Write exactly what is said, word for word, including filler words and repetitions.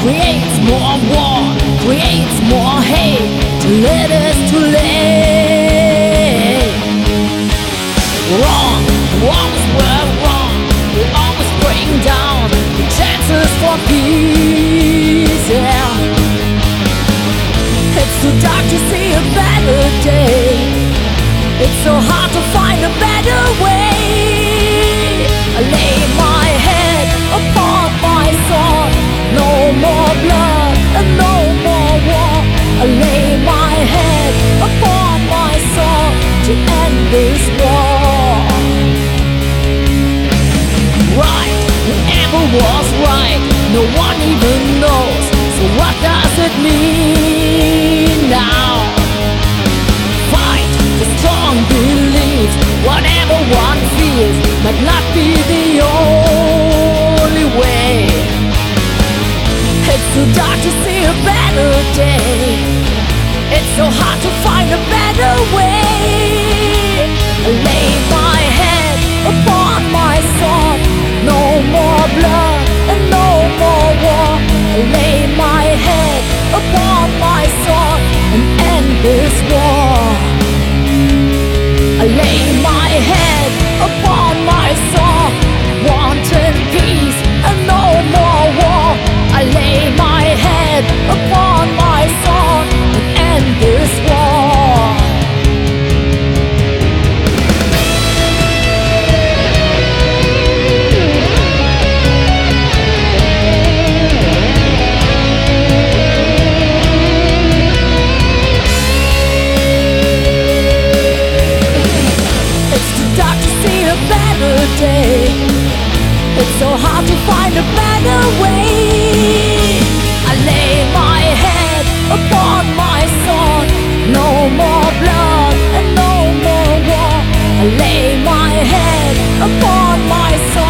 creates more war, creates more hate, till it is too late. Wrong, wrongs were wrong, we always bring down the chances for peace, yeah. It's too dark to see a better day, it's so hard to find a better way. I lay my head upon my sword, no more blood and no more war. I lay my head upon my sword to end this war. Right, whoever was right, no one even knows. So what does it mean now? Fight for strong beliefs, whatever one feels might not be the only way. It's too dark to see a better day, it's so hard to find a better way. I lay my head upon my sword, no more blood and no more war. I lay my head upon my sword and end this war. I lay my head upon my sword, wanting peace and no more war. I lay my head upon my sword and end this war. It's too dark to see a better day, it's so hard to find a better way. I lay my head upon my sword, no more blood and no more war. I lay my head upon my sword.